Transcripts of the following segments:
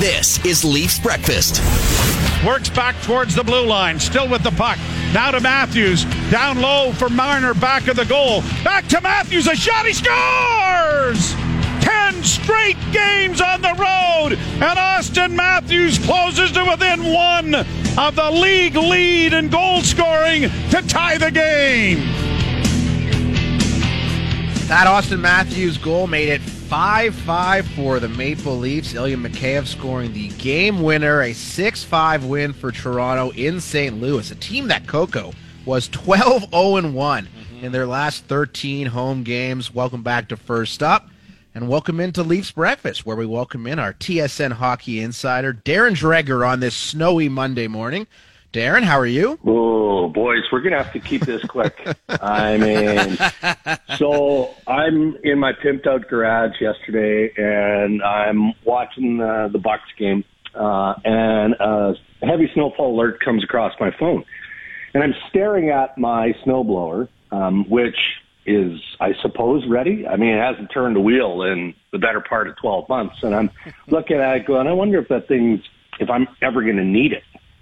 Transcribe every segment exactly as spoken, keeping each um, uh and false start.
This is Leafs Breakfast. Works back towards the blue line, still with the puck. Now to Matthews, down low for Marner, back of the goal. Back to Matthews, a shot, he scores! Ten straight games on the road, and Austin Matthews closes to within one of the league lead in goal scoring to tie the game. That Austin Matthews goal made it five five for the Maple Leafs. Ilya Mikheyev scoring the game winner, a six five win for Toronto in Saint Louis, a team that Coco was twelve oh one in their last thirteen home games. Welcome back to First Up, and welcome into Leafs Breakfast, where we welcome in our T S N hockey insider, Darren Dreger, on this snowy Monday morning. Darren, how are you? Oh, boys, we're going to have to keep this quick. I mean, so I'm in my pimped-out garage yesterday, and I'm watching uh, the Bucks game, uh, and a heavy snowfall alert comes across my phone. And I'm staring at my snowblower, um, which is, I suppose, ready. I mean, it hasn't turned a wheel in the better part of twelve months, and I'm looking at it going, I wonder if that thing's, if I'm ever going to need it.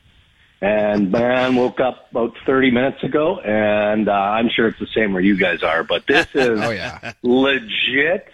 And man, woke up about thirty minutes ago, and uh, I'm sure it's the same where you guys are, but this is oh, yeah. legit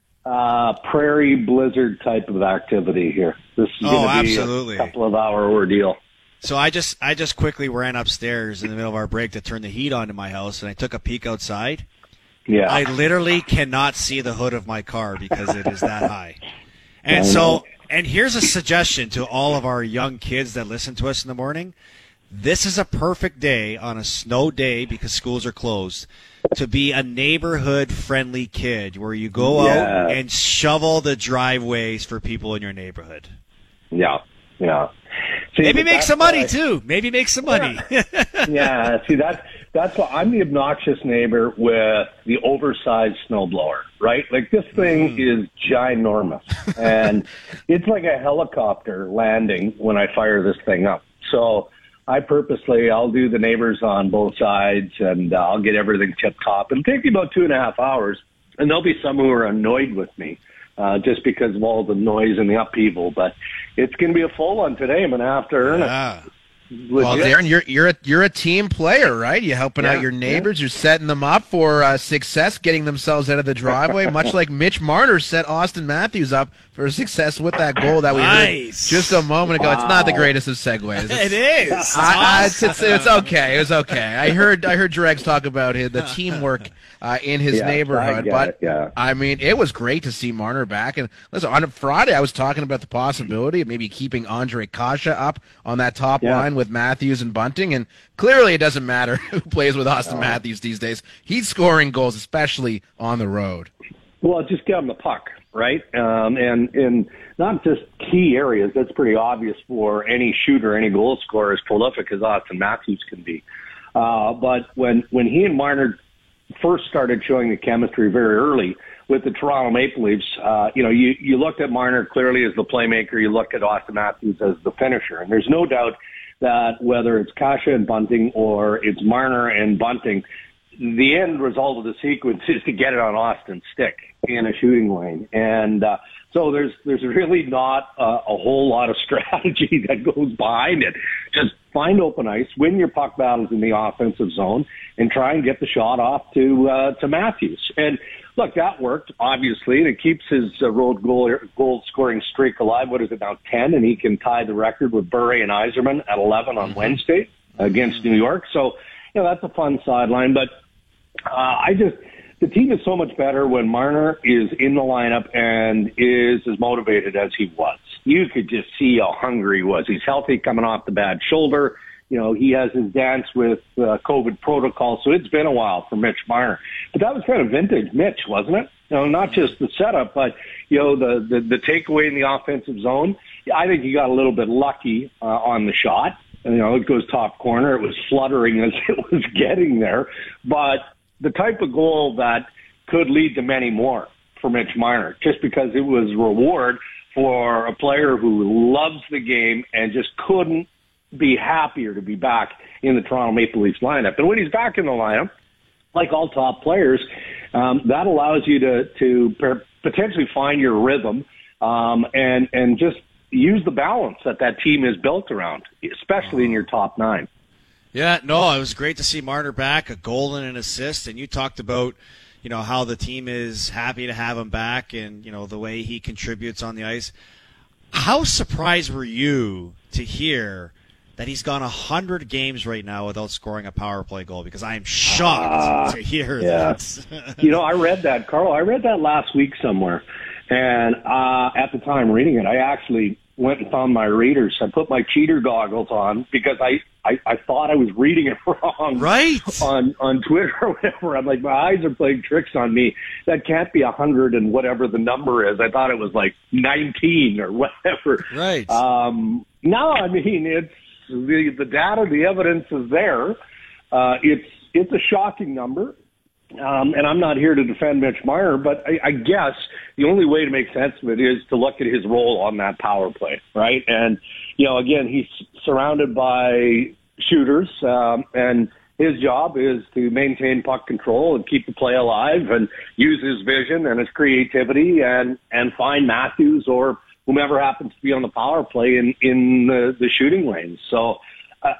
uh, prairie blizzard type of activity here. This is oh, going to be absolutely. a couple of hour ordeal. So I just I just quickly ran upstairs in the middle of our break to turn the heat on in my house, and I took a peek outside. Yeah, I literally cannot see the hood of my car because it is that high. And so... And here's a suggestion to all of our young kids that listen to us in the morning. This is a perfect day on a snow day because schools are closed to be a neighborhood-friendly kid where you go yeah. out and shovel the driveways for people in your neighborhood. Yeah, yeah. See, Maybe make some money, why, too. Maybe make some money. Yeah, yeah see, that's, that's why I'm the obnoxious neighbor with the oversized snowblower, right? Like, this thing mm. is ginormous, and it's like a helicopter landing when I fire this thing up. So I purposely, I'll do the neighbors on both sides, and uh, I'll get everything tip-top. It'll take me about two and a half hours, and there'll be some who are annoyed with me. Uh, just because of all the noise and the upheaval, but it's going to be a full one today. I'm going to have to earn yeah. it. Well, Darren, you're you're a you're a team player, right? You're helping yeah, out your neighbors. Yeah. You're setting them up for uh, success, getting themselves out of the driveway, much like Mitch Marner set Austin Matthews up for success with that goal that we nice. heard just a moment ago. Wow. It's not the greatest of segues. It's, it is. It's, I, I, it's, it's, it's okay. It was okay. I heard I heard Dregs talk about his, the teamwork uh, in his yeah, neighborhood, I but it, yeah. I mean, it was great to see Marner back. And listen, on Friday, I was talking about the possibility of maybe keeping Andre Kasha up on that top yeah. line with Matthews and Bunting, and clearly it doesn't matter who plays with Austin oh. Matthews these days. He's scoring goals, especially on the road. Well, just get him the puck, right? Um, and and not just key areas. That's pretty obvious for any shooter, any goal scorer as prolific as Austin Matthews can be. Uh, but when when he and Marner first started showing the chemistry very early with the Toronto Maple Leafs, uh, you know, you, you looked at Marner clearly as the playmaker. You looked at Austin Matthews as the finisher. And there's no doubt that whether it's Kasha and Bunting or it's Marner and Bunting, the end result of the sequence is to get it on Austin's stick in a shooting lane. And uh, so there's there's really not a, a whole lot of strategy that goes behind it. Just find open ice, win your puck battles in the offensive zone, and try and get the shot off to uh, to Matthews. And look, that worked, obviously, and it keeps his uh, road goal goal scoring streak alive. What is it now, ten? And he can tie the record with Bure and Yzerman at eleven on Wednesday against New York. So, you know, that's a fun sideline. But uh, I just, the team is so much better when Marner is in the lineup and is as motivated as he was. You could just see how hungry he was. He's healthy coming off the bad shoulder. You know, he has his dance with uh, COVID protocol, so it's been a while for Mitch Marner. But that was kind of vintage Mitch, wasn't it? You know, not just the setup, but, you know, the, the, the takeaway in the offensive zone. I think he got a little bit lucky uh, on the shot. And, you know, it goes top corner. It was fluttering as it was getting there. But the type of goal that could lead to many more for Mitch Marner, just because it was reward for a player who loves the game and just couldn't be happier to be back in the Toronto Maple Leafs lineup. And when he's back in the lineup, like all top players, um, that allows you to, to per- potentially find your rhythm um, and, and just use the balance that that team is built around, especially in your top nine. Yeah, no, it was great to see Marner back, a goal and an assist, and you talked about, you know, how the team is happy to have him back and, you know, the way he contributes on the ice. How surprised were you to hear that he's gone one hundred games right now without scoring a power play goal? Because I am shocked uh, to hear yeah. that. You know, I read that, Carl. I read that last week somewhere. And uh, at the time reading it, I actually went and found my readers. I put my cheater goggles on because I, I, I thought I was reading it wrong right. on, on Twitter or whatever. I'm like, my eyes are playing tricks on me. That can't be one hundred and whatever the number is. I thought it was like nineteen or whatever. Right. Um, no, I mean, it's the, the data, the evidence is there. Uh, it's it's a shocking number. Um, and I'm not here to defend Mitch Marner, but I, I guess the only way to make sense of it is to look at his role on that power play, right? And, you know, again, he's surrounded by shooters, um, and his job is to maintain puck control and keep the play alive and use his vision and his creativity and, and find Matthews or whomever happens to be on the power play in, in the, the shooting lanes. So, uh,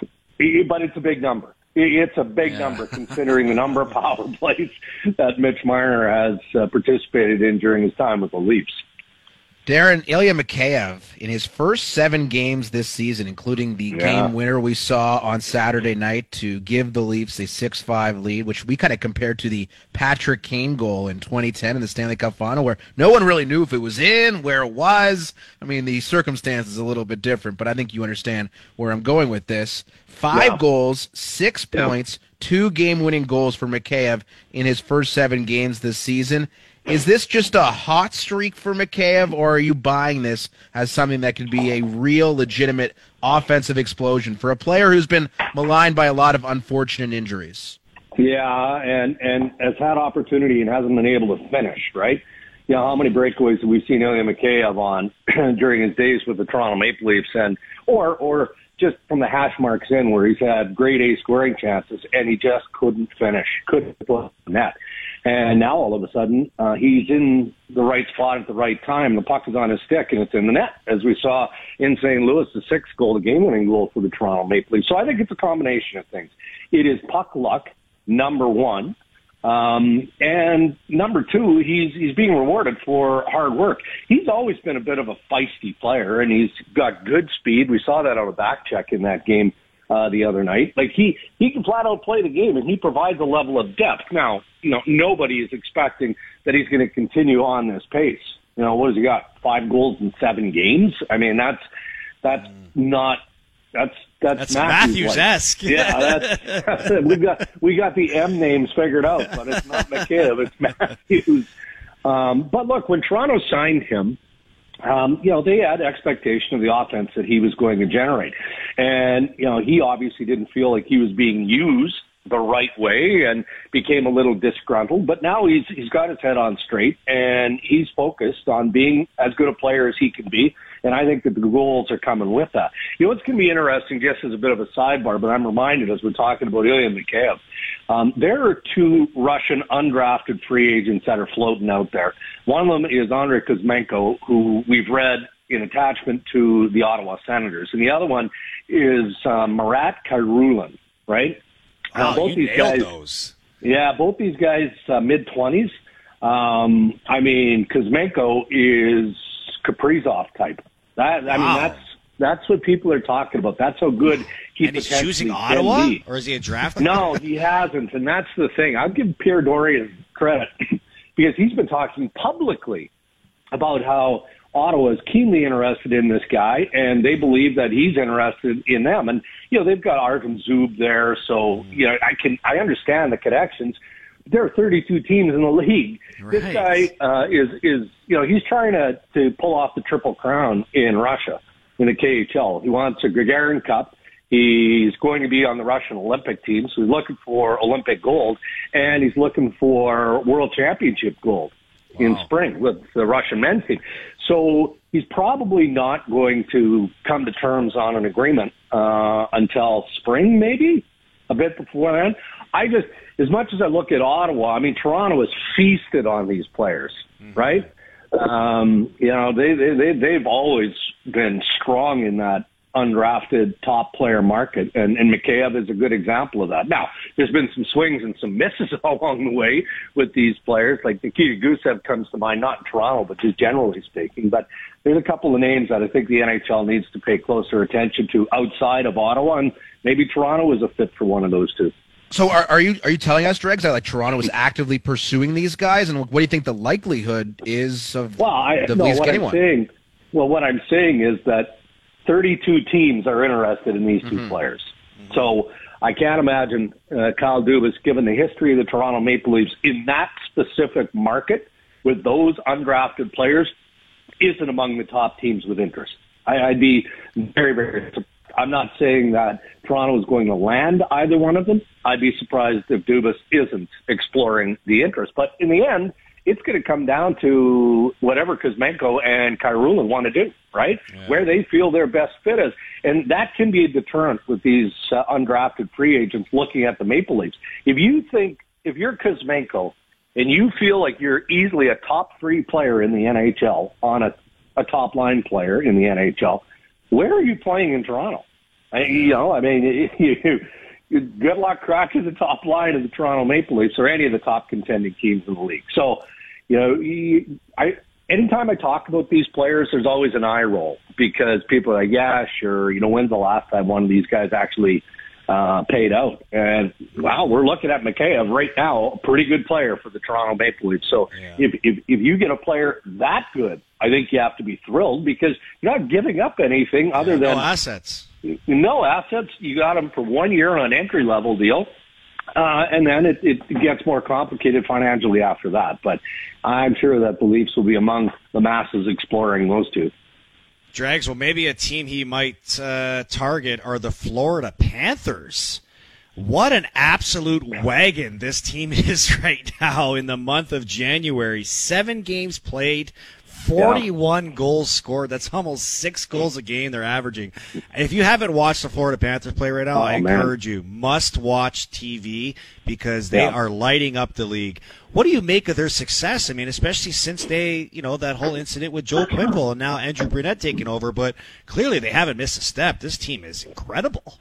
but it's a big number. It's a big yeah. number considering the number of power plays that Mitch Marner has uh, participated in during his time with the Leafs. Darren, Ilya Mikheyev, in his first seven games this season, including the yeah. game winner we saw on Saturday night to give the Leafs a six five lead, which we kind of compared to the Patrick Kane goal in twenty ten in the Stanley Cup Final, where no one really knew if it was in, where it was. I mean, the circumstances a little bit different, but I think you understand where I'm going with this. Five yeah. goals, six yeah. points, two game-winning goals for Mikheyev in his first seven games this season. Is this just a hot streak for Mikheyev, or are you buying this as something that could be a real, legitimate offensive explosion for a player who's been maligned by a lot of unfortunate injuries? Yeah, and, and has had opportunity and hasn't been able to finish, right? You know, how many breakaways have we seen Ilya Mikheyev on during his days with the Toronto Maple Leafs, and or or just from the hash marks in where he's had grade A scoring chances and he just couldn't finish, couldn't put the net. And now all of a sudden, uh, he's in the right spot at the right time. The puck is on his stick and it's in the net, as we saw in Saint Louis, the sixth goal, the game-winning goal for the Toronto Maple Leafs. So I think it's a combination of things. It is puck luck, number one. Um, and number two, he's, he's being rewarded for hard work. He's always been a bit of a feisty player and he's got good speed. We saw that on a back check in that game, uh, the other night. Like he, he can flat out play the game and he provides a level of depth. Now, you know, nobody is expecting that he's going to continue on this pace. You know, what has he got? Five goals in seven games? I mean, that's, that's mm. not, that's, That's, that's Matthews Matthews-esque. Yeah, that's, that's it. We got we got the M names figured out, but it's not Mikheyev, it's Matthews. Um, but look, when Toronto signed him, um, you know, they had expectation of the offense that he was going to generate, and you know, he obviously didn't feel like he was being used the right way and became a little disgruntled. But now he's he's got his head on straight and he's focused on being as good a player as he can be. And I think that the goals are coming with that. You know, it's going to be interesting, just as a bit of a sidebar, but I'm reminded as we're talking about Ilya Mikheyev, um, there are two Russian undrafted free agents that are floating out there. One of them is Andrei Kuzmenko, who we've read in attachment to the Ottawa Senators. And the other one is uh, Marat Kyrulin, right? Oh, uh, both you these nailed guys, those. Yeah, both these guys, uh, mid-twenties. Um, I mean, Kuzmenko is Kaprizov type. That, I wow. mean, that's that's what people are talking about. That's how good he and he's potentially choosing can Ottawa? be. Or is he a draft? No, he hasn't, and that's the thing. I'll give Pierre Dorian credit because he's been talking publicly about how Ottawa is keenly interested in this guy, and they believe that he's interested in them. And you know, they've got Artem Zub there, so you know, I can I understand the connections. There are thirty-two teams in the league. Right. This guy uh, is is you know he's trying to to pull off the Triple Crown in Russia in the K H L. He wants a Gagarin Cup. He's going to be on the Russian Olympic team, so he's looking for Olympic gold, and he's looking for World Championship gold wow. in spring with the Russian men's team. So he's probably not going to come to terms on an agreement uh, until spring, maybe a bit before then. I just, as much as I look at Ottawa, I mean, Toronto has feasted on these players, mm-hmm. right? Um, you know, they, they, they, they've always been strong in that undrafted top player market, and, and Mikheyev is a good example of that. Now, there's been some swings and some misses along the way with these players, like Nikita Gusev comes to mind, not in Toronto, but just generally speaking. But there's a couple of names that I think the N H L needs to pay closer attention to outside of Ottawa, and maybe Toronto is a fit for one of those two. So are, are you are you telling us, Dregs, that like Toronto is actively pursuing these guys, and what do you think the likelihood is of well, I, the no, Leafs what getting I'm one? Saying, well, what I'm saying is that thirty-two teams are interested in these two mm-hmm. players. Mm-hmm. So I can't imagine uh, Kyle Dubas, given the history of the Toronto Maple Leafs in that specific market with those undrafted players, isn't among the top teams with interest. I, I'd be very, very I'm not saying that Toronto is going to land either one of them. I'd be surprised if Dubas isn't exploring the interest. But in the end, it's going to come down to whatever Kuzmenko and Kyrulin want to do, right? Yeah. Where they feel their best fit is. And that can be a deterrent with these uh, undrafted free agents looking at the Maple Leafs. If you think, if you're Kuzmenko and you feel like you're easily a top three player in the N H L on a, a top line player in the N H L, where are you playing in Toronto? I, you know, I mean, you, you, good luck cracking the top line of the Toronto Maple Leafs or any of the top contending teams in the league. So, you know, you, I anytime I talk about these players, there's always an eye roll because people are like, yeah, sure, you know, when's the last time one of these guys actually uh, paid out? And, wow, we're looking at Mikheyev right now, a pretty good player for the Toronto Maple Leafs. So yeah. if, if if you get a player that good, I think you have to be thrilled because you're not giving up anything other yeah, than no assets. No assets. You got them for one year on an entry-level deal, uh, and then it, it gets more complicated financially after that. But I'm sure that the Leafs will be among the masses exploring those two. Drags, well, maybe a team he might uh, target are the Florida Panthers. What an absolute wagon this team is right now in the month of January. Seven games played, forty-one yeah. goals scored. That's almost six goals a game they're averaging. If you haven't watched the Florida Panthers play right now, oh, I man. encourage you. Must watch T V because they yeah. are lighting up the league. What do you make of their success? I mean, especially since they, you know, that whole incident with Joel Quenneville and now Andrew Brunette taking over, but clearly they haven't missed a step. This team is incredible.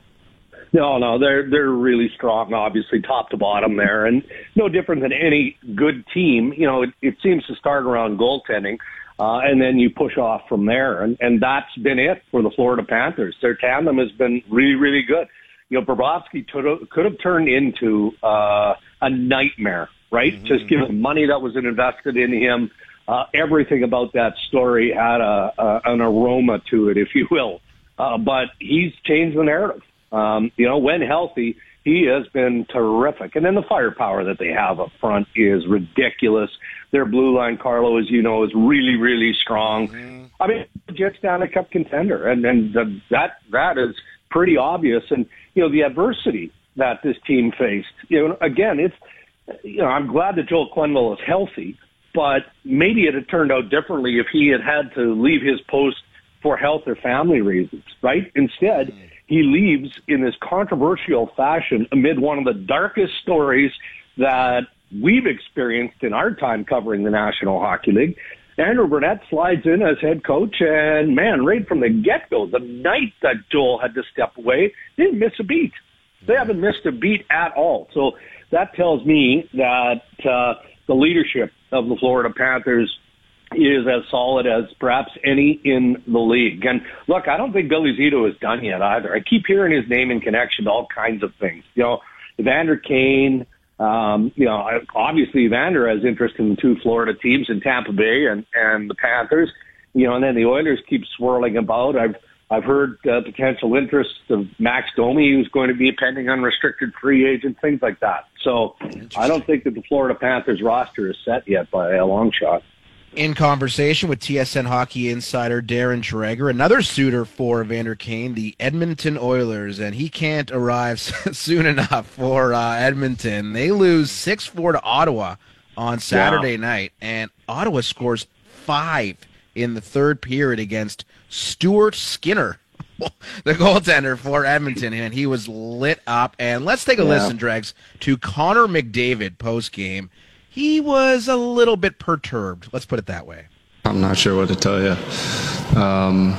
No, no, they're they're really strong, obviously, top to bottom there, and no different than any good team. You know, it, it seems to start around goaltending, uh, and then you push off from there, and, and that's been it for the Florida Panthers. Their tandem has been really, really good. You know, Bobrovsky could have, could have turned into uh, a nightmare, right? Mm-hmm. Just given the money that was invested in him, uh, everything about that story had a, a an aroma to it, if you will. Uh, but he's changed the narrative. Um, you know, when healthy, he has been terrific. And then the firepower that they have up front is ridiculous. Their blue line, Carlo, as you know, is really, really strong. Mm-hmm. I mean, Jets Stanley Cup contender, and, and the, that that is pretty obvious. And, you know, the adversity that this team faced, you know, again, it's, you know, I'm glad that Joel Quenneville is healthy, but maybe it had turned out differently if he had had to leave his post for health or family reasons, right? Instead, mm-hmm. he leaves in this controversial fashion amid one of the darkest stories that we've experienced in our time covering the National Hockey League. Andrew Brunette slides in as head coach, and, man, right from the get-go, the night that Joel had to step away, they didn't miss a beat. They haven't missed a beat at all. So that tells me that uh, the leadership of the Florida Panthers is as solid as perhaps any in the league. And look, I don't think Billy Zito is done yet either. I keep hearing his name in connection to all kinds of things. You know, Evander Kane, um, you know, obviously Evander has interest in the two Florida teams in Tampa Bay and, and the Panthers, you know, and then the Oilers keep swirling about. I've, I've heard uh, potential interest of Max Domi, who's going to be a pending unrestricted free agent, things like that. So I don't think that the Florida Panthers roster is set yet by a long shot. In conversation with T S N hockey insider Darren Dreger, another suitor for Evander Kane, the Edmonton Oilers, and he can't arrive soon enough for uh, Edmonton. They lose six four to Ottawa on Saturday wow. night, and Ottawa scores five in the third period against Stuart Skinner, the goaltender for Edmonton, and he was lit up. And let's take a yeah. listen, Dregs, to Connor McDavid post-game. He was a little bit perturbed. Let's put it that way. I'm not sure what to tell you. Um,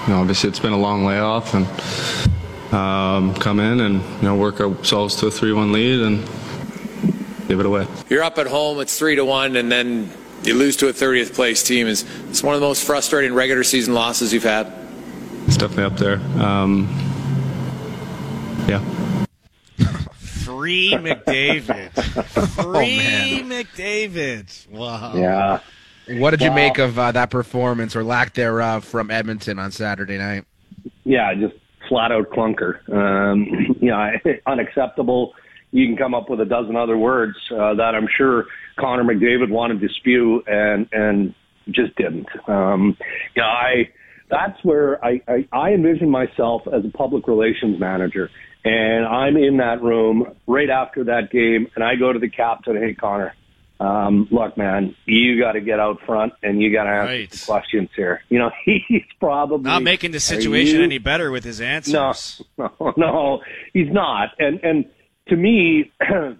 you know, obviously it's been a long layoff, and um, come in and you know work ourselves to a three one lead and give it away. You're up at home, it's three to one, and then you lose to a thirtieth place team. Is it's one of the most frustrating regular season losses you've had? It's definitely up there. Um, yeah. Free McDavid. Free oh, McDavid. Wow. Yeah. What did you well, make of uh, that performance or lack thereof from Edmonton on Saturday night? Yeah, just flat out clunker. Um, you know, unacceptable. You can come up with a dozen other words uh, that I'm sure Connor McDavid wanted to spew and and just didn't. Um, yeah, I that's where I, I, I envision myself as a public relations manager, and I'm in that room right after that game, and I go to the captain, hey, Connor, um, look, man, you got to get out front, and you got to answer right. some questions here. You know, he's probably not making the situation you, any better with his answers. No, no, no, he's not. And and to me,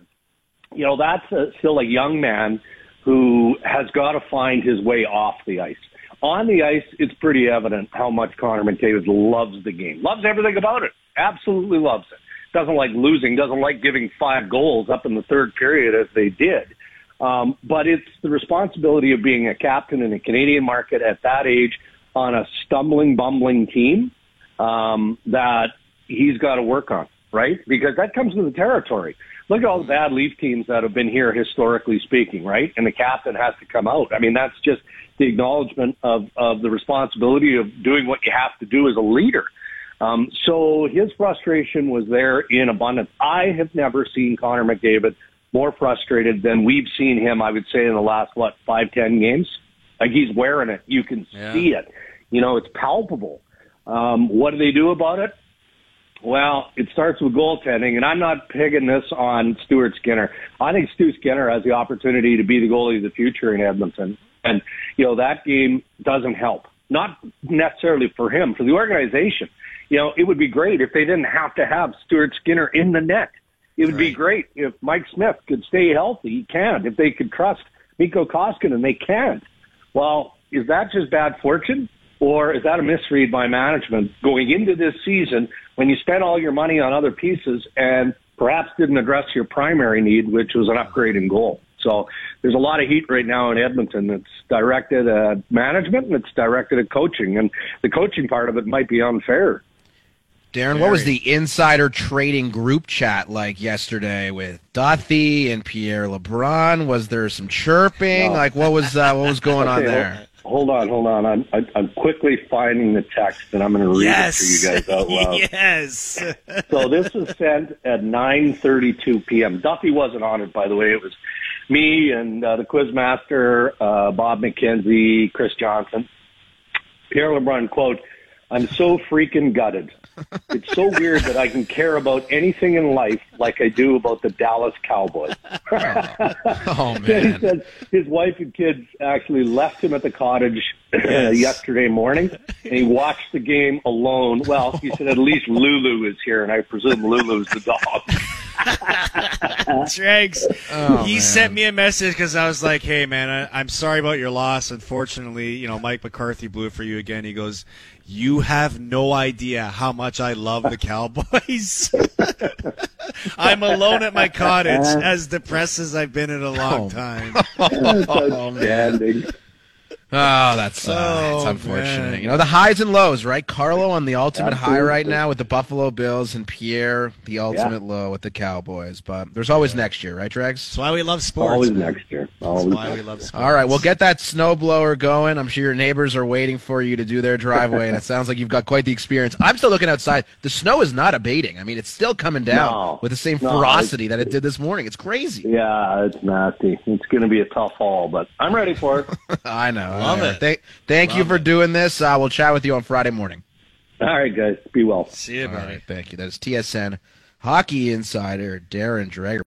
you know, that's a, still a young man who has got to find his way off the ice. On the ice, it's pretty evident how much Connor McDavid loves the game, loves everything about it, absolutely loves it. Doesn't like losing, doesn't like giving five goals up in the third period as they did. Um, but it's the responsibility of being a captain in a Canadian market at that age on a stumbling, bumbling team um, that he's got to work on, right? Because that comes with the territory. Look at all the bad Leaf teams that have been here historically speaking, right? And the captain has to come out. I mean, that's just the acknowledgement of, of the responsibility of doing what you have to do as a leader. Um, so his frustration was there in abundance. I have never seen Connor McDavid more frustrated than we've seen him, I would say, in the last, what, five, ten games? Like, he's wearing it. You can yeah. see it. You know, it's palpable. Um, what do they do about it? Well, it starts with goaltending, and I'm not pegging this on Stuart Skinner. I think Stu Skinner has the opportunity to be the goalie of the future in Edmonton. And, you know, that game doesn't help. Not necessarily for him, for the organization. You know, it would be great if they didn't have to have Stuart Skinner in the net. It would right. be great if Mike Smith could stay healthy. He can't. If they could trust Mikko Koskinen, they can't. Well, is that just bad fortune? Or is that a misread by management going into this season when you spent all your money on other pieces and perhaps didn't address your primary need, which was an upgrade in goal? So there's a lot of heat right now in Edmonton that's directed at management and it's directed at coaching. And the coaching part of it might be unfair. Darren, what was the insider trading group chat like yesterday with Duthie and Pierre LeBrun? Was there some chirping? No. Like, what was uh, what was going okay, on there? Hold on, hold on. I'm I'm quickly finding the text, and I'm going to read yes. it for you guys out loud. Yes. So this was sent at nine thirty-two p.m. Duthie wasn't on it, by the way. It was me and uh, the Quizmaster, uh, Bob McKenzie, Chris Johnson. Pierre LeBrun, quote, "I'm so freaking gutted. It's so weird that I can care about anything in life like I do about the Dallas Cowboys." Oh, man. He said his wife and kids actually left him at the cottage yes. yesterday morning, and he watched the game alone. Well, he said at least Lulu is here, and I presume Lulu's the dog. Dregs, oh, he man. sent me a message because I was like, hey, man, I, I'm sorry about your loss. Unfortunately, you know, Mike McCarthy blew it for you again. He goes, you have no idea how much I love the Cowboys. I'm alone at my cottage, as depressed as I've been in a long oh. time. Outstanding. Oh, that's uh, oh, that's unfortunate. Man. You know, the highs and lows, right? Carlo on the ultimate Absolutely. high right now with the Buffalo Bills, and Pierre the ultimate yeah. low with the Cowboys. But there's always yeah. next year, right, Dregs? That's why we love sports. Always man. next year. Always That's why next we love sports. All right, well, get that snowblower going. I'm sure your neighbors are waiting for you to do their driveway, and it sounds like you've got quite the experience. I'm still looking outside. The snow is not abating. I mean, it's still coming down no. with the same no, ferocity that it did this morning. It's crazy. Yeah, it's nasty. It's going to be a tough haul, but I'm ready for it. I know. Love I know. it. Thank, thank Love you for it. doing this. Uh, we'll chat with you on Friday morning. All right, guys. Be well. See you, All buddy. right, thank you. That is T S N Hockey Insider Darren Dreger.